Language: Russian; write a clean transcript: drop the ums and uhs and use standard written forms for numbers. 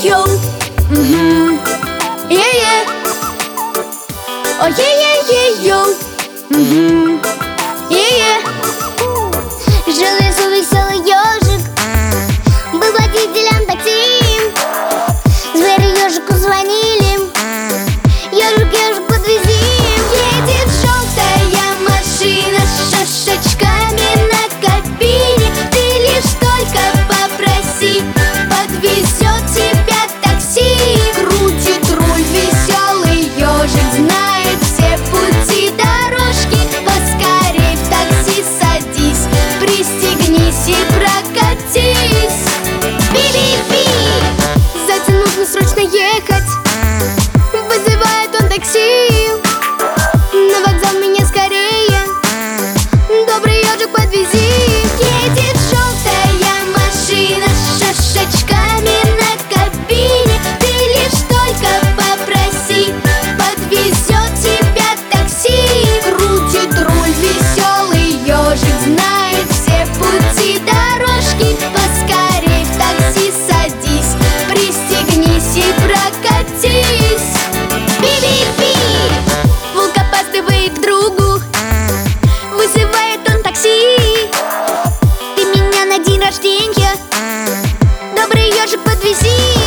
Йоу, е-е. О, е-е-е-йоу, е-е. Жил лесу веселый ежик, был водителем такси. Звери ежику звонили: ежик, ежик, подвези. Едет желтая машина с шашечками на кабине. Ты лишь только попроси, подвезет тебя такси. Крутит руль веселый ежик, знает все пути дорожки. Поскорей в такси садись, пристегнись и прокатись. Би-би-би! Зайцу нужно срочно ехать, вызывает он такси. На вокзал меня скорее, добрый ежик, подвези. Едет желтая машина с шашечками на кабине. Ты лишь только попроси, подвезет тебя такси. Крутит руль веселый ежик, знает все пути дорожки. Поскорей в такси садись, пристегнись и прокатись. Би-би-би! Волк опаздывает к другу, вызывает он такси. Ты меня на день рождения, Добрый ежик, подвези.